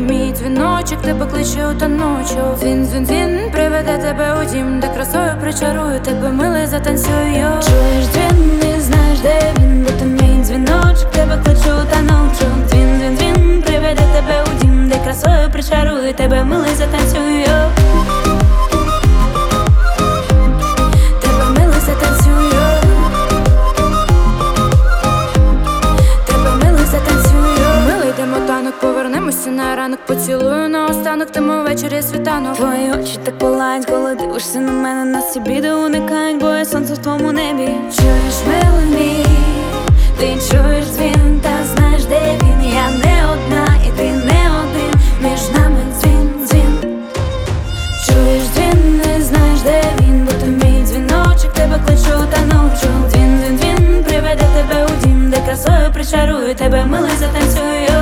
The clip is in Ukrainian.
мій дзвіночок, тебе кличе у таночок. Дзвін, дзвін, дзвін, приведе тебе у дім, де красою причарую тебе, милий, затанцюю. Чуєш дзвін, не знаєш, де він, бо то мій дзвіночок, тебе кличе у таночок. Дзвін, дзвін, дзвін, приведе тебе у дім, де красою причарую тебе, милий, затанцюю. Повернемося на ранок, поцілую наостанок, тому ввечері світанок. Твої очі так палають, коли дивишся на мене, нас і біди уникають, бо є сонце в твоєму небі. Чуєш, милий мій, ти чуєш дзвін, та знаєш, де він. Я не одна і ти не один, між нами дзвін, дзвін. Чуєш дзвін, не знаєш, де він, бо то мій дзвіночок, тебе кличу у таночок. Дзвін, дзвін, дзвін, приведе тебе у дім, де красою причарую тебе, милий, затанцюю.